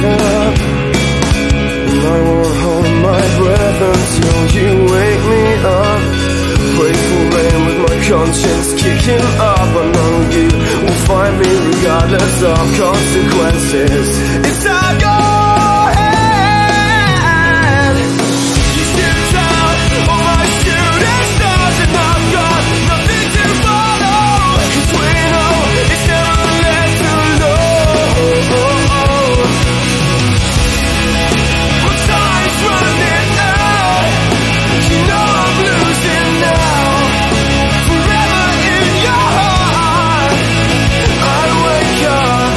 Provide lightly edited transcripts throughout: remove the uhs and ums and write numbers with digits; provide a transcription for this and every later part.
up, and I won't hold my breath until you wake me up. Wakeful lane with my conscience kicking up. I know you will find me regardless of consequences. It's all your head. You shoot down all my shooting stars, and I've got nothing to follow. 'Cause we know it's never led to low. My time's running out. You know I'm losing now. Forever in your heart, I wake up.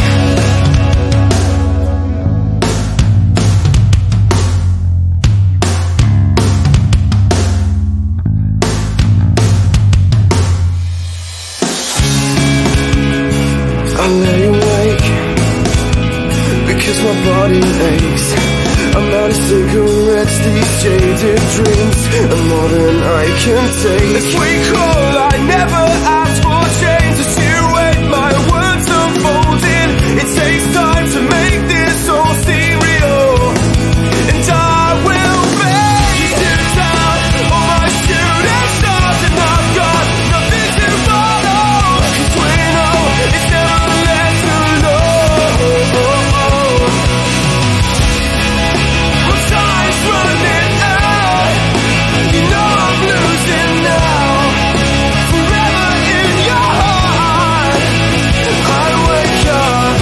I lay awake because my body aches. I'm out of cigarettes, these jaded dreams are more than I can take. If we call, I never asked for change. As you wait, my words unfolding. It takes time to make this all seem real, and I will fade. Shoot down all my shooting stars, and I've got nothing to follow. 'Cause we know it's never led to low. My time's running out. You know I'm losing now. Forever in your heart, I wake up.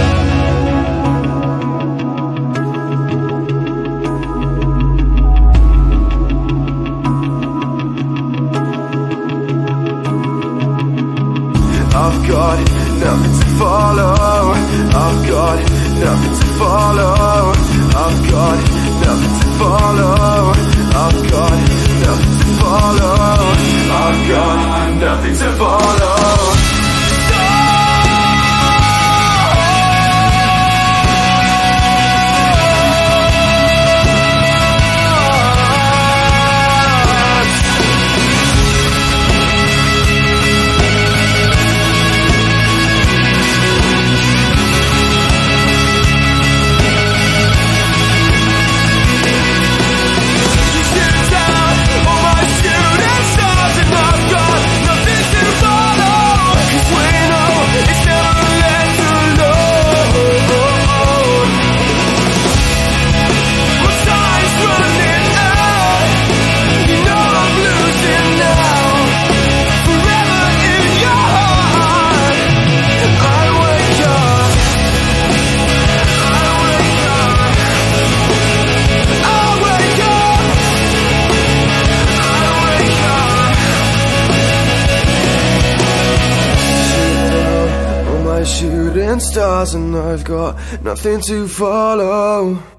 I've got nothing to follow. I've got nothing to follow. I've got nothing to follow. I've got nothing to follow. I've got nothing to follow. Shooting stars, and I've got nothing to follow.